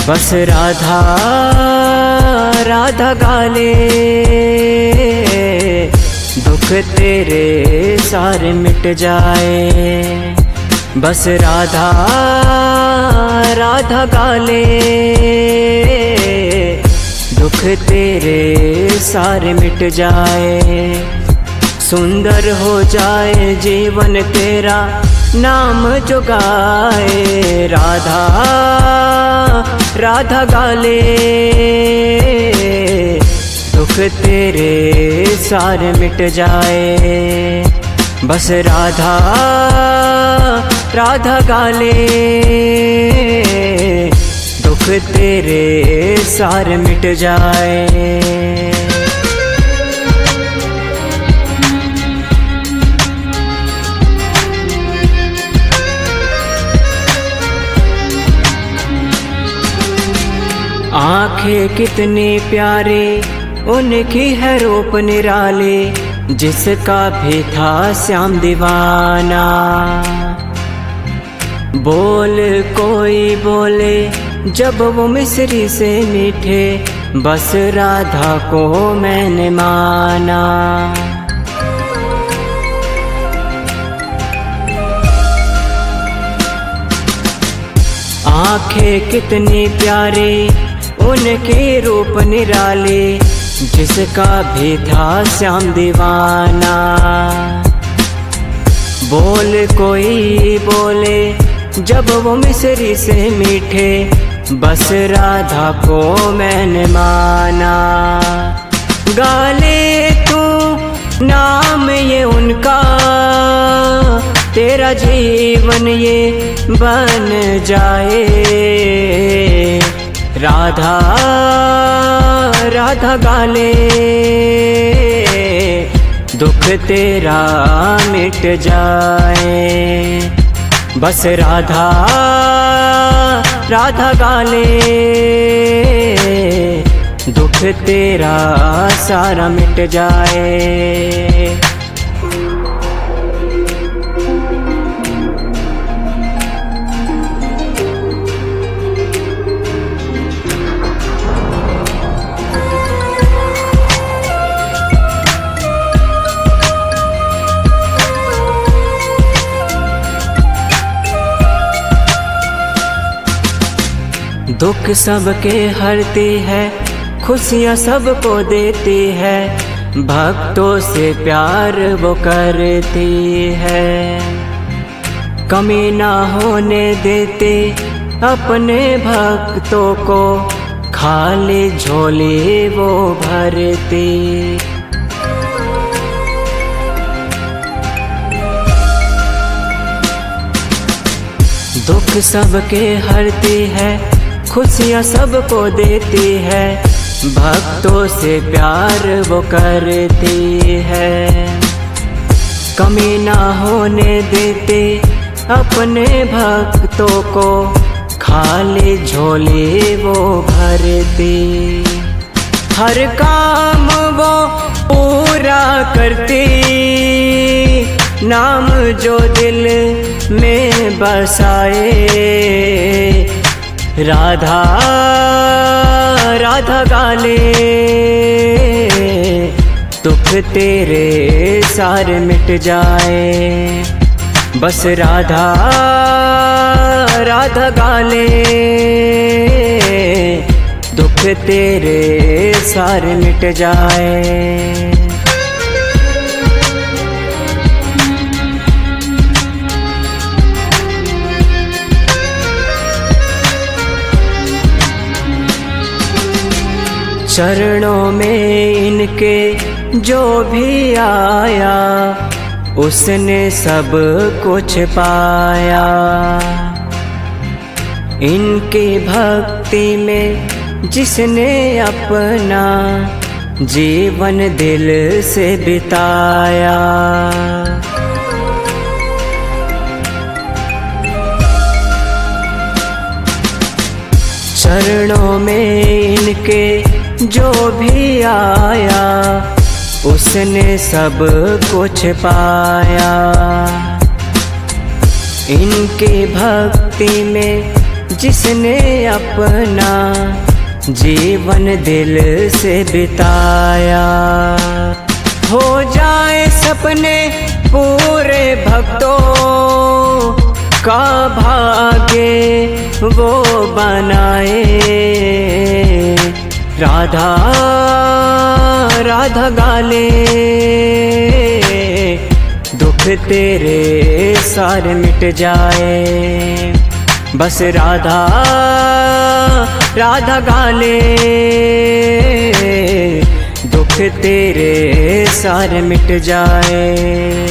बस राधा राधा गाले, दुख तेरे सारे मिट जाए। बस राधा राधा गाले, दुख तेरे सारे मिट जाए। सुंदर हो जाए जीवन तेरा, नाम जो गाए। राधा राधा गाले, दुख तेरे सारे मिट जाए। बस राधा राधा गाले, दुख तेरे सारे मिट जाए। आँखें कितनी प्यारी उनकी है रूप निराले, जिसका भी था श्याम दीवाना। बोल कोई बोले जब वो मिस्री से मीठे, बस राधा को मैंने माना। आँखें कितनी प्यारी उनके रूप निराले, जिसका भी था श्याम दीवाना। बोल कोई बोले जब वो मिस्री से मीठे, बस राधा को मैंने माना। गाले तू नाम ये उनका, तेरा जीवन ये बन जाए। राधा राधा गाले, दुख तेरा मिट जाए। बस राधा राधा गाले, दुख तेरा सारा मिट जाए। दुख सबके हरती है, खुशियाँ सबको देती है, भक्तों से प्यार वो करती है। कमी ना होने देते अपने भक्तों को, खाली झोली वो भरती। दुख सबके हरती है, खुशियाँ सबको देती है, भक्तों से प्यार वो करती है। कमी ना होने देते अपने भक्तों को, खाली झोली वो भरती। हर काम वो पूरा करती, नाम जो दिल में बसाए। राधा राधा गाले, दुख तेरे सारे मिट जाए। बस राधा राधा गाले, दुख तेरे सारे मिट जाए। चरणों में इनके जो भी आया, उसने सब कुछ पाया। इनकी भक्ति में जिसने अपना जीवन दिल से बिताया। चरणों में इनके जो भी आया, उसने सब कुछ पाया। इनकी भक्ति में जिसने अपना जीवन दिल से बिताया। हो जाए सपने पूरे भक्तों का भाग्य वो बनाए। राधा राधा गाले दुख तेरे सारे मिट जाए। बस राधा राधा गाले दुख तेरे सारे मिट जाए।